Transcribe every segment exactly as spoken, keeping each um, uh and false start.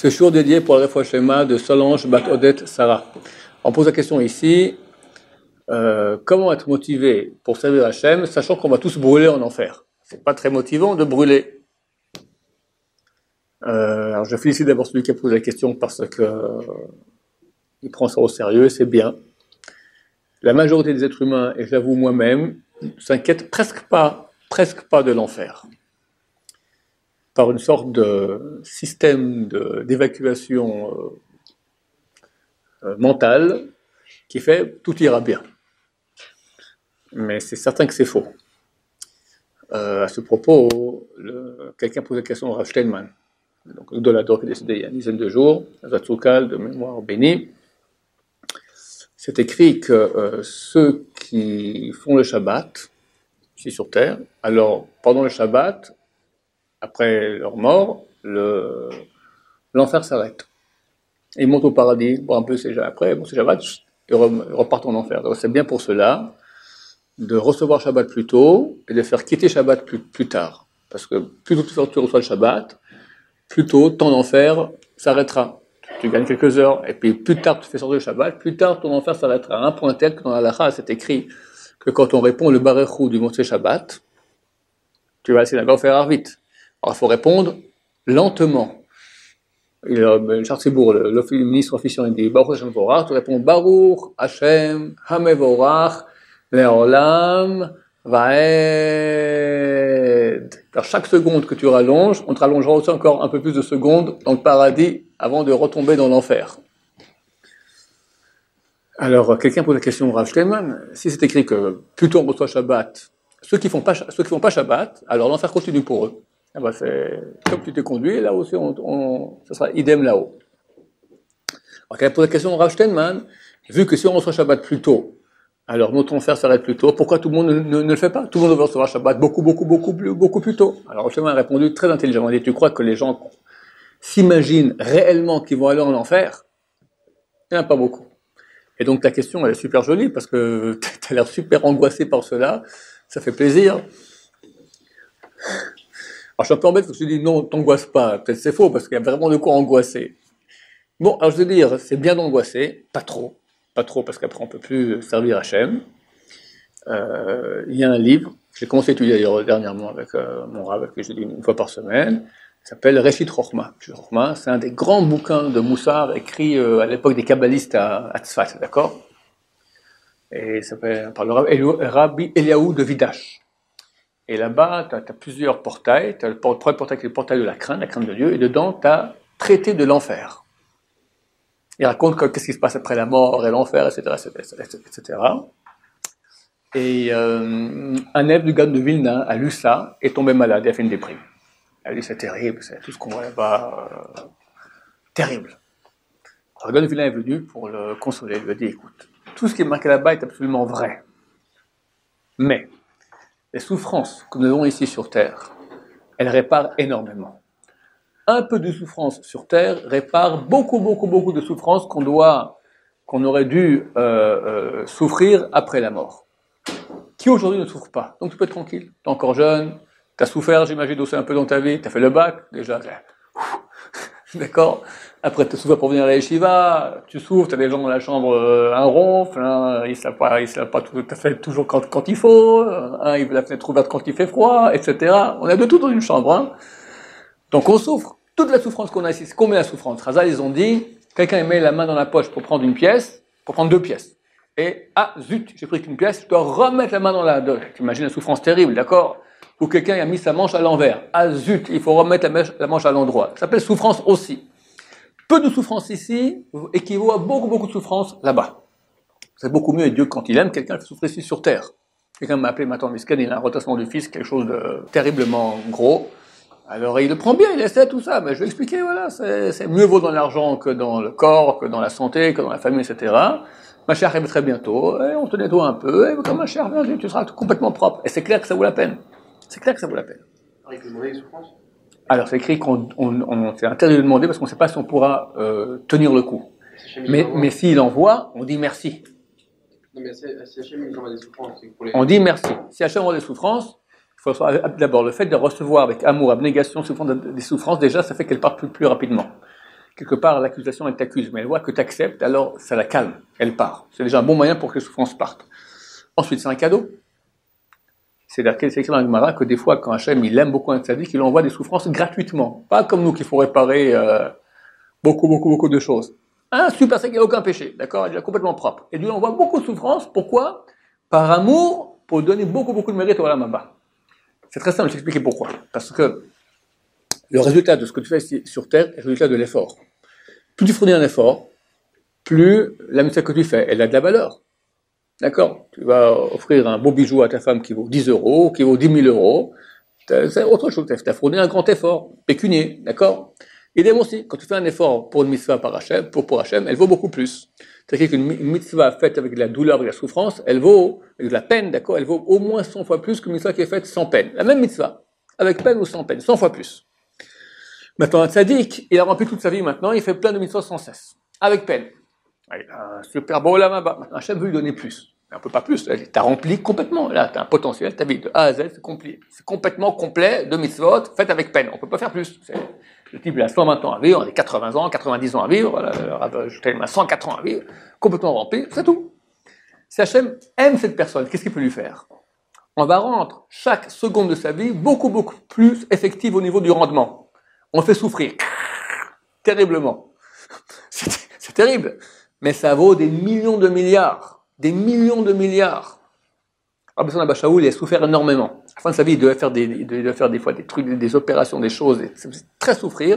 Ce jour dédié pour le Refoua Shlema de Solange Bat Odette Sarah. On pose la question ici, euh, comment être motivé pour servir Hachem, sachant qu'on va tous brûler en enfer. C'est pas très motivant de brûler. Euh, alors je félicite d'abord celui qui a posé la question parce que euh, il prend ça au sérieux, c'est bien. La majorité des êtres humains, et j'avoue moi-même, s'inquiètent presque pas, presque pas de l'enfer. Par une sorte de système de, d'évacuation euh, euh, mentale qui fait tout ira bien. Mais c'est certain que c'est faux. Euh, à ce propos, le, quelqu'un pose la question au Rav Steinman, donc le Dolador qui est décédé il y a une dizaine de jours, Zatzukal de mémoire bénie. C'est écrit que euh, ceux qui font le Shabbat, ici sur terre, alors pendant le Shabbat, après leur mort, le, l'enfer s'arrête. Ils montent au paradis, bon, un peu c'est après, bon, c'est Shabbat, ils repartent en enfer. Donc c'est bien pour cela de recevoir Shabbat plus tôt et de faire quitter Shabbat plus, plus tard. Parce que plus tôt tu reçois le Shabbat, plus tôt ton enfer s'arrêtera. Tu gagnes quelques heures, et puis plus tard tu fais sortir le Shabbat, plus tard ton enfer s'arrêtera. À un point tel que dans la halakha, c'est écrit que quand on répond le Barechou du Motzei Shabbat, tu vas à la synagogue faire Arvit. Alors il faut répondre lentement. Et le Chartzibourg, le, le ministre officiel, il dit Baruch Hashem Vorach, tu réponds Baruch Hashem Hamevorach Leolam Vaed. Alors chaque seconde que tu rallonges, on te rallongera aussi encore un peu plus de secondes dans le paradis avant de retomber dans l'enfer. Alors quelqu'un pose la question au Rav Steinman, si c'est écrit que plutôt on reçoit Shabbat, ceux qui font pas, ceux qui font pas Shabbat, alors l'enfer continue pour eux. Ah ben c'est comme tu t'es conduit, là aussi, on, on, ça sera idem là-haut. Alors, quand elle pose la question au Rav Steinman, vu que si on reçoit Shabbat plus tôt, alors notre enfer s'arrête plus tôt, pourquoi tout le monde ne, ne, ne le fait pas? Tout le monde veut recevoir Shabbat beaucoup, beaucoup, beaucoup, beaucoup, beaucoup plus tôt. Alors, Rav Steinman a répondu très intelligemment, il dit, tu crois que les gens s'imaginent réellement qu'ils vont aller en enfer? Il n'y en a pas beaucoup. Et donc ta question, elle est super jolie, parce que tu as l'air super angoissé par cela, ça fait plaisir. Alors, je suis un peu embêté parce que je dis non, t'angoisse pas. Peut-être c'est faux parce qu'il y a vraiment de quoi angoisser. Bon, alors je veux dire, c'est bien d'angoisser, pas trop. Pas trop parce qu'après on peut plus servir Hachem. Euh, il y a un livre, j'ai commencé à étudier d'ailleurs dernièrement avec euh, mon rabbin, que je lis une fois par semaine, qui s'appelle Reshit Chochma. Chochma, c'est un des grands bouquins de Moussar écrit euh, à l'époque des kabbalistes à, à Tzfat, d'accord? Et ça s'appelle par le Rabbi Eliaou de Vidash. Et là-bas, tu as plusieurs portails. Tu as le premier portail qui est le portail de la crainte, la crainte de Dieu, et dedans, tu as traité de l'enfer. Il raconte que, qu'est-ce qui se passe après la mort et l'enfer, et cetera, et cetera, et cetera. Et euh, un élève du Gaon de Vilna a lu ça, est tombé malade, et a fait une déprime. Il a dit, c'est terrible, c'est tout ce qu'on voit là-bas, euh, terrible. Alors, le Gaon de Vilna est venu pour le consoler, il lui a dit, écoute, tout ce qui est marqué là-bas est absolument vrai. Mais, les souffrances que nous avons ici sur Terre, elles réparent énormément. Un peu de souffrance sur Terre répare beaucoup, beaucoup, beaucoup de souffrances qu'on doit, qu'on aurait dû euh, euh, souffrir après la mort. Qui aujourd'hui ne souffre pas. Donc tu peux être tranquille. Tu es encore jeune, tu as souffert, j'imagine, aussi un peu dans ta vie, tu as fait le bac, déjà. D'accord? Après, tu souffres pour venir à la yeshiva, tu souffres, tu as des gens dans la chambre, euh, un ronfle, hein, ils ne savent pas, ils savent pas tout à fait toujours quand, quand il faut, hein, ils veulent la fenêtre ouverte quand il fait froid, et cetera. On a de tout dans une chambre, hein. Donc on souffre. Toute la souffrance qu'on a ici, c'est combien la souffrance? Razal, ils ont dit, quelqu'un met la main dans la poche pour prendre une pièce, pour prendre deux pièces. Et, ah, zut, j'ai pris qu'une pièce, je dois remettre la main dans la, tu imagines la souffrance terrible, d'accord? Ou quelqu'un a mis sa manche à l'envers. Ah, zut, il faut remettre la, la manche à l'endroit. Ça s'appelle souffrance aussi. Peu de souffrance ici équivaut à beaucoup, beaucoup de souffrance là-bas. C'est beaucoup mieux, et Dieu, quand il aime, quelqu'un fait souffrir ici sur terre. Quelqu'un m'a appelé maintenant, Misken, il a un retentissement du fils, quelque chose de terriblement gros. Alors il le prend bien, il essaie tout ça, mais je vais expliquer, voilà, c'est, c'est mieux vaut dans l'argent que dans le corps, que dans la santé, que dans la famille, et cetera. Ma chère arrive très bientôt, et on te nettoie un peu, et comme ma chère, viens, tu seras complètement propre. Et c'est clair que ça vaut la peine. C'est clair que ça vaut la peine. Avec le mauvais souffrance. Alors c'est écrit qu'on on, on, c'est interdit de demander parce qu'on ne sait pas si on pourra euh, tenir le coup. Mais, mais s'il envoie, on dit merci. Non mais si, si Hachem nous envoie des souffrances, c'est pour les... On dit merci. Si Hachem envoie des souffrances, il faut d'abord le fait de recevoir avec amour, abnégation, souvent des souffrances, déjà ça fait qu'elles partent plus, plus rapidement. quelque part, l'accusation, elle t'accuse, mais elle voit que tu acceptes, alors ça la calme, elle part. C'est déjà un bon moyen pour que les souffrances partent. Ensuite, c'est un cadeau. C'est écrit dans la Gemara que des fois, quand Hachem, il aime beaucoup un tzaddik, il lui envoie des souffrances gratuitement. Pas comme nous qu'il faut réparer euh, beaucoup, beaucoup, beaucoup de choses. Un super tzaddik, il n'a aucun péché, d'accord? Il est complètement propre. Et lui envoie beaucoup de souffrances. Pourquoi? Par amour, pour donner beaucoup, beaucoup de mérite au Olam Haba. C'est très simple, je vais t'expliquer pourquoi. Parce que le résultat de ce que tu fais ici sur Terre est le résultat de l'effort. Plus tu fournis un effort, plus la mitzvah que tu fais, elle a de la valeur. D'accord? Tu vas offrir un beau bijou à ta femme qui vaut dix euros, qui vaut dix mille euros. C'est autre chose. Tu as fourni un grand effort, pécunier. D'accord? Idem aussi, quand tu fais un effort pour une mitzvah par Hachem, pour, pour Hachem, elle vaut beaucoup plus. C'est-à-dire qu'une mitzvah faite avec de la douleur et de la souffrance, elle vaut, avec de la peine, d'accord? Elle vaut au moins cent fois plus qu'une mitzvah qui est faite sans peine. La même mitzvah, avec peine ou sans peine, cent fois plus. Maintenant, un tzaddik, il a rempli toute sa vie maintenant, il fait plein de mitzvahs sans cesse, avec peine. Il a un super beau olam haba. Maintenant, Hachem veut lui donner plus. Un peu pas plus. Tu as rempli complètement. Là, tu as un potentiel, ta vie de A à Z, c'est complet. C'est complètement complet de mitzvot faites avec peine. On ne peut pas faire plus. C'est, le type, il a cent vingt ans à vivre, on a quatre-vingts ans, quatre-vingt-dix ans à vivre, voilà, je t'aime cent quatre ans à vivre, complètement rempli, c'est tout. Si Hachem aime cette personne, qu'est-ce qu'il peut lui faire? On va rendre chaque seconde de sa vie beaucoup, beaucoup plus effective au niveau du rendement. On le fait souffrir. Terriblement. C'est, c'est terrible. Mais ça vaut des millions de milliards. Des millions de milliards. Rabbi Shimon Abba Shaul, il a souffert énormément. À la fin de sa vie, il devait faire des, il devait faire des fois des trucs, des opérations, des choses, et ça faisait très souffrir.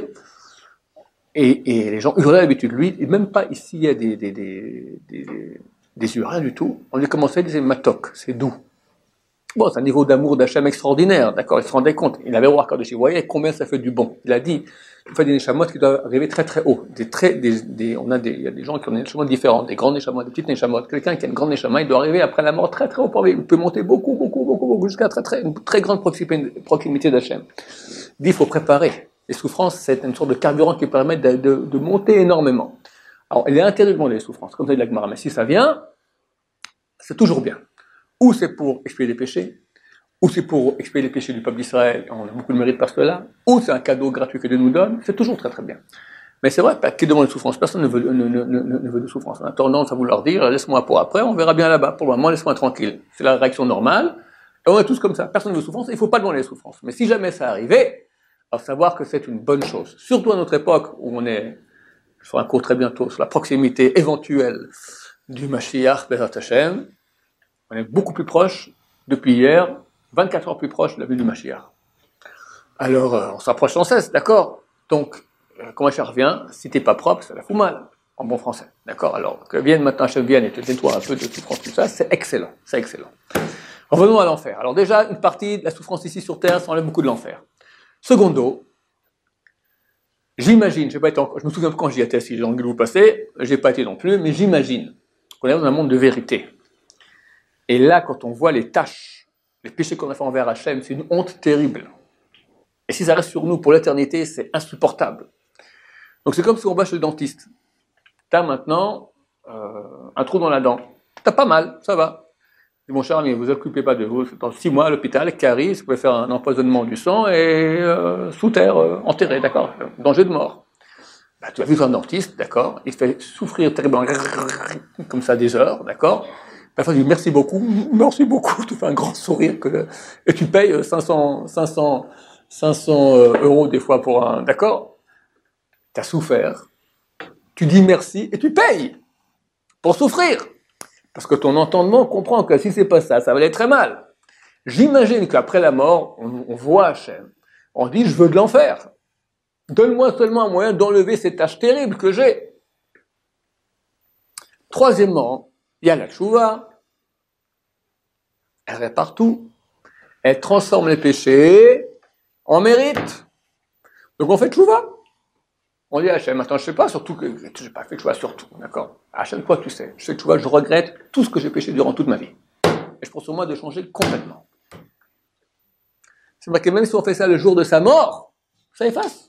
Et, et les gens hurlaient d'habitude. Lui, même pas ici, il y a des, des, des, des, des yeux, rien du tout. On lui commençait, il disait matok, c'est doux. Bon, c'est un niveau d'amour d'Hachem extraordinaire, d'accord? Il se rendait compte. Il avait voir Kadosh, il voyait combien ça fait du bon. Il a dit, il fait des neshamot qui doivent arriver très très haut. Des très, des, des, on a des, il y a des gens qui ont des neshamot différents, des grands neshamot, des petites neshamot. Quelqu'un qui a une grande neshama, il doit arriver après la mort très très haut pour lui. Il peut monter beaucoup, beaucoup, beaucoup, beaucoup, jusqu'à très très, une très grande proximité d'Hachem. Il dit, il faut préparer. Les souffrances, c'est une sorte de carburant qui permet de, de, de monter énormément. Alors, il est interdit de demander les souffrances, comme ça dit la Gemara. Mais si ça vient, c'est toujours bien. Ou c'est pour expier les péchés, ou c'est pour expier les péchés du peuple d'Israël, on a beaucoup de mérite par cela, ou c'est un cadeau gratuit que Dieu nous donne, c'est toujours très très bien. Mais c'est vrai, qui demande de souffrance, personne ne veut, ne, ne, ne, ne veut de souffrance. On a tendance à vouloir dire, laisse-moi pour après, on verra bien là-bas. Pour le moment, laisse-moi tranquille. C'est la réaction normale, et on est tous comme ça. Personne ne veut de souffrance, il ne faut pas demander les souffrances. Mais si jamais ça arrivait, alors savoir que c'est une bonne chose. Surtout à notre époque, où on est, je ferai un cours très bientôt, sur la proximité éventuelle du Mashiach, Bezat Hashem. On est beaucoup plus proche, depuis hier, vingt-quatre heures plus proche de la venue du Mashiach. Alors, euh, on s'approche sans cesse, d'accord? Donc, euh, quand Mashiach revient, si t'es pas propre, ça la fout mal, en bon français, d'accord? Alors, que vienne maintenant Hachem vienne et te nettoie un peu de souffrance, tout ça, c'est excellent, c'est excellent. Revenons à l'enfer. Alors déjà, une partie de la souffrance ici sur Terre, ça enlève beaucoup de l'enfer. Secondo, j'imagine, j'ai pas été encore, je me souviens quand j'y étais, si j'ai envie de vous passer, j'ai pas été non plus, mais j'imagine qu'on est dans un monde de vérité. Et là, quand on voit les tâches, les péchés qu'on a fait envers Hachem, c'est une honte terrible. Et si ça reste sur nous pour l'éternité, c'est insupportable. Donc c'est comme si on va chez le dentiste. T'as maintenant euh, un trou dans la dent. T'as pas mal, ça va. Je dis, mon cher ami, vous occupez pas de vous. Dans six mois à l'hôpital, carie, vous pouvez faire un empoisonnement du sang et euh, sous terre, euh, enterré, d'accord? Danger de mort. Bah, tu as vu un dentiste, d'accord? Il fait souffrir terriblement, comme ça des heures, d'accord? Parfois, tu dis merci beaucoup, merci beaucoup, tu fais un grand sourire, que, et tu payes cinq cents, cinq cents, cinq cents euros des fois pour un, d'accord? Tu as souffert, tu dis merci et tu payes pour souffrir. Parce que ton entendement comprend que si c'est pas ça, ça va aller très mal. J'imagine qu'après la mort, on, on voit Hachem, on dit je veux de l'enfer. Donne-moi seulement un moyen d'enlever ces tâches terribles que j'ai. Troisièmement, il y a la tchouva. Elle répare tout. Elle transforme les péchés en mérite. Donc on fait tchouva. On dit à Hachem, attends, je sais pas, surtout que je n'ai pas fait tchouva sur tout, d'accord? Hachem, toi tu sais, je fais tchouva, je regrette tout ce que j'ai péché durant toute ma vie. Et je pense sur moi de changer complètement. C'est vrai que même si on fait ça le jour de sa mort, ça efface.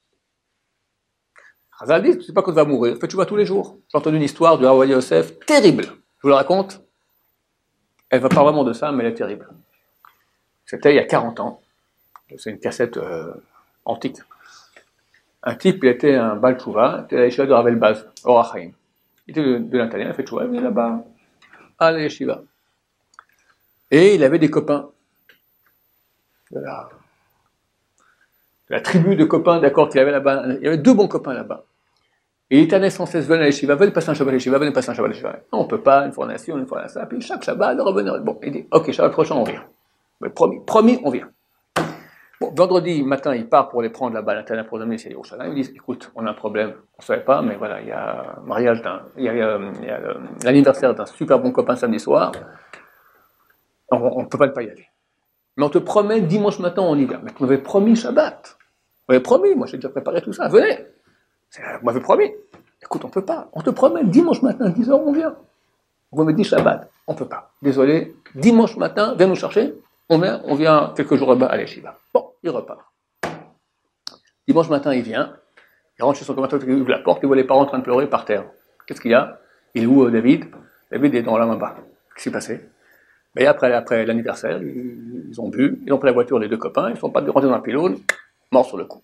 Chazal dit, tu sais pas quand tu vas mourir, fais tchouva tous les jours. J'ai entendu une histoire du Rav Yosef terrible. Je vous la raconte. Elle va pas vraiment de ça, mais elle est terrible. C'était il y a quarante ans. C'est une cassette euh, antique. un type, il était un Baal Tchouva, il était à la yeshiva de Rav Elbaz, au Rachaim. Il était de, de l'intérieur, il a fait Tchouva, il est là-bas, à la yeshiva. Et il avait des copains. De la, de la tribu de copains, d'accord, qu'il avait là-bas. Il y avait deux bons copains là-bas. Et il était sans cesse, venez à la yeshiva, venez passer un Shabbat à la yeshiva, venez passer un Shabbat à la yeshiva. Non, on peut pas, une fois on a ci, une fois on a ça, puis chaque Shabbat, il revenait. Bon, il dit, ok, Shabbat prochain, on vient. Mais promis, promis, on vient. Bon, vendredi matin, il part pour les prendre là-bas à l'intérieur pour l'amener ici à Yerushalayim. Ils disent, écoute, on a un problème, on ne savait pas, mais voilà, il y a un mariage d'un, il y a, euh, il y a euh, l'anniversaire d'un super bon copain samedi soir. On ne peut pas ne pas y aller. Mais on te promet, dimanche matin, on y va. Mais tu m'avais promis Shabbat. On m'avait promis, moi j'ai déjà préparé tout ça, venez. Vous m'avez promis. Écoute, on ne peut pas. On te promet, dimanche matin, dix heures, on vient. Vous me dites Shabbat, on ne peut pas. Désolé, dimanche matin, viens nous chercher. On vient, on vient quelques jours là-bas à l'Eshiva. Bon, il repart. Dimanche matin, il vient. Il rentre chez son copain, il ouvre la porte, il voit les parents en train de pleurer par terre. Qu'est-ce qu'il y a? Il est où, euh, David? David est dans la main bas. Qu'est-ce qui s'est passé? Et après, après l'anniversaire, ils, ils ont bu, ils ont pris la voiture, les deux copains, ils ne sont pas rentrés dans un pylône, morts sur le coup.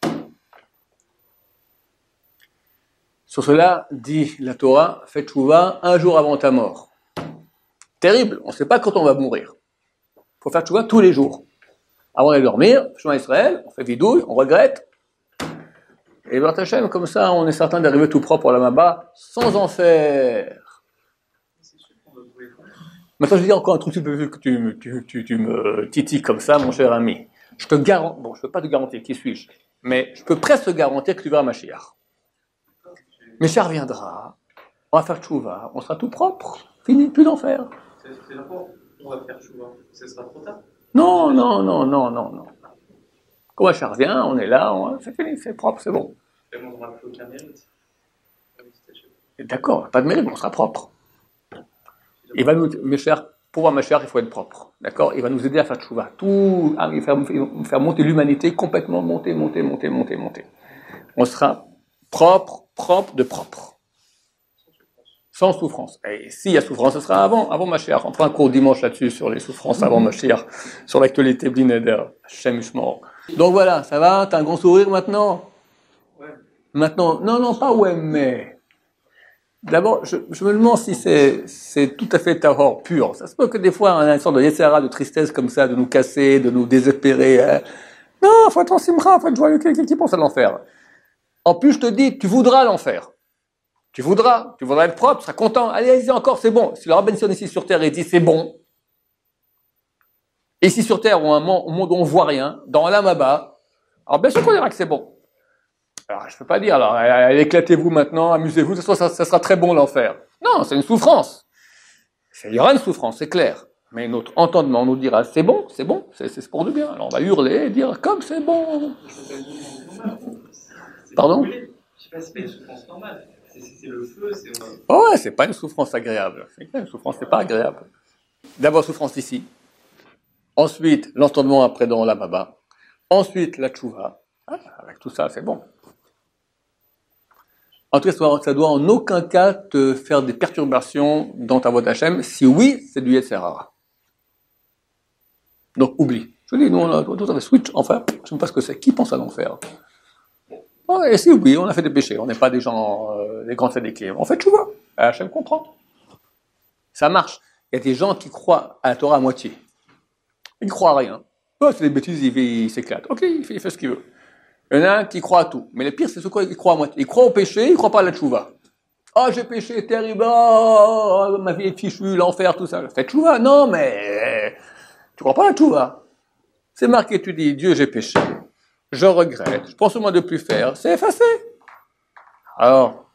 Sur cela, dit la Torah, fais tchouva un jour avant ta mort. Terrible, on ne sait pas quand on va mourir. Il faut faire tchouva tous les jours. Avant d'aller dormir, chemin Israël, on fait vidouille, on regrette. Et Baruch Hashem, comme ça, on est certain d'arriver tout propre à la Maba, sans en faire. Maintenant, je vais dire encore un truc que tu, tu, tu, tu me titilles comme ça, mon cher ami. Je te garantis, bon, je ne peux pas te garantir qui suis-je, mais je peux presque te garantir que tu verras Mashiach. Mashiach viendra, on va faire tchouva, on sera tout propre, fini, plus d'en faire. C'est d'accord, on va faire tchouva, ce sera trop tard. Non, non, non, non, non, non. Quand Mashiach vient, on est là, on, c'est fini, c'est propre, c'est bon. Et on n'aura plus aucun mérite. D'accord, pas de mérite, mais on sera propre. Il va nous, Mashiach, pour voir Mashiach, il faut être propre, d'accord? Il va nous aider à faire tchouva, tout, à faire, faire monter l'humanité, complètement monter, monter, monter, monter, monter. On sera propre, propre de propre. Sans souffrance. Et s'il y a souffrance, ce sera avant, avant Mashiach. On fera un cours dimanche là-dessus sur les souffrances avant Mashiach, sur l'actualité Blineder, Shem Ishmor. Donc voilà, ça va? T'as un grand sourire maintenant? Ouais. Maintenant, non, non, pas ouais, mais. D'abord, je, je me demande si c'est, c'est tout à fait tahor pur. Ça se peut que des fois, on a une sorte de yetzera, de tristesse comme ça, de nous casser, de nous désespérer. Hein. Non, il faut être en simra, il faut être joyeux, qui, qui pense à l'enfer. En plus, je te dis, tu voudras l'enfer. Tu voudras, tu voudras être propre, tu seras content. Allez, allez-y encore, c'est bon. Si le Rabban Sion ici sur terre, il dit c'est bon. Et ici sur terre, où un monde où on ne voit rien, dans l'Amaba, alors bien sûr qu'on dira que c'est bon. Alors, je ne peux pas dire, alors, allez, éclatez-vous maintenant, amusez-vous, ça, ça, ça sera très bon l'enfer. Non, c'est une souffrance. Il y aura une souffrance, c'est clair. Mais notre entendement nous dira, c'est bon, c'est bon, c'est, c'est pour du bien. Alors on va hurler et dire, comme c'est bon. Pardon? Je ne sais pas si c'est une souffrance normale. C'est, c'est, c'est le feu, c'est... Oh ouais, c'est pas une souffrance agréable. C'est une souffrance, c'est pas agréable. D'abord, souffrance ici. Ensuite, l'entendement après dans la baba. Ensuite, la tchouva. Ah, avec tout ça, c'est bon. En tout cas, ça doit en aucun cas te faire des perturbations dans ta voie d'Hachem. Si oui, c'est du Yetzirah. Donc, oublie. Je dis, nous, on a tout à fait switch. Enfin, je ne sais pas ce que c'est. Qui pense à l'enfer? Oh, et si oui, on a fait des péchés. On n'est pas des gens, euh, des grands tzadikim. On fait tchouva. Hachem comprend. Ça marche. Il y a des gens qui croient à la Torah à moitié. Ils ne croient à rien. Oh, c'est des bêtises, il, il s'éclate. Ok, il fait, il fait ce qu'il veut. Il y en a un qui croit à tout. Mais le pire, c'est ceux qui croient à moitié. Ils croient au péché, ils ne croient pas à la tchouva. Oh, j'ai péché, terrible, oh, ma vie est fichue, l'enfer, tout ça. Fais tchouva. Non, mais tu ne crois pas à la tchouva. C'est marqué, tu dis, Dieu, j'ai péché. Je regrette. Je pense au moins de plus faire. C'est effacé. Alors,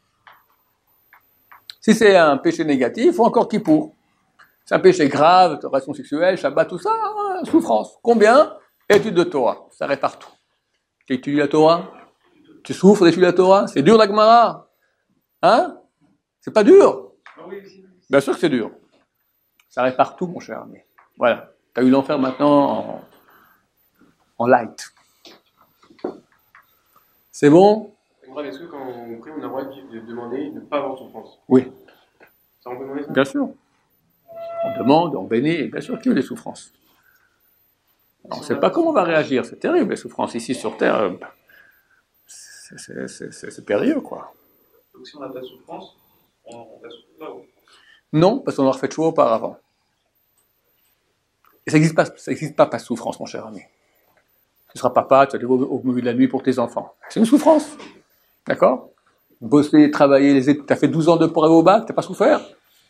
si c'est un péché négatif, il faut encore Kippour. C'est un péché grave, relation sexuelle, Shabbat, tout ça, hein, souffrance. Combien? Étude de Torah. Ça répare tout. Tu étudies la Torah? Tu souffres d'étudier la Torah? C'est dur la Gemara? Hein? C'est pas dur? Bien sûr que c'est dur. Ça répare tout, mon cher ami. Voilà. Tu as eu l'enfer maintenant en, en light. C'est bon? Est-ce que quand on prie, on a le droit de demander de ne pas avoir de souffrance? Oui. Ça, on peut demander ça? Bien sûr. On demande, on bénit, et bien sûr qu'il y a des souffrances. On ne sait pas comment on va réagir, c'est terrible les souffrances ici sur Terre. c'est, c'est, c'est, c'est, c'est périlleux, quoi. Donc si on n'a pas de souffrance, on, on va souffrir là-haut. Non, parce qu'on leur fait choix auparavant. Et ça n'existe pas, ça n'existe pas, pas de souffrance, mon cher ami. Tu seras papa, tu vas aller au, au milieu de la nuit pour tes enfants. C'est une souffrance. D'accord? Bosser, travailler, les études, t'as fait douze ans de pour aller au bac, t'as pas souffert?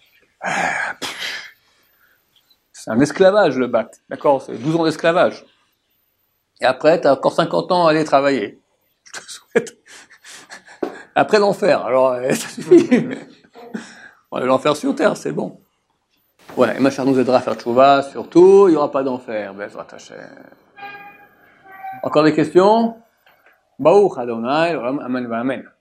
C'est un esclavage, le bac. D'accord? C'est douze ans d'esclavage. Et après, t'as encore cinquante ans à aller travailler. Je te souhaite. Après l'enfer. Alors, ça suffit. L'enfer sur terre, c'est bon. Voilà, et ma chère nous aidera à faire tchouva, surtout, il n'y aura pas d'enfer. Bezrat Hashem. Encore des questions? Baruch Adonai, Amen, Amen.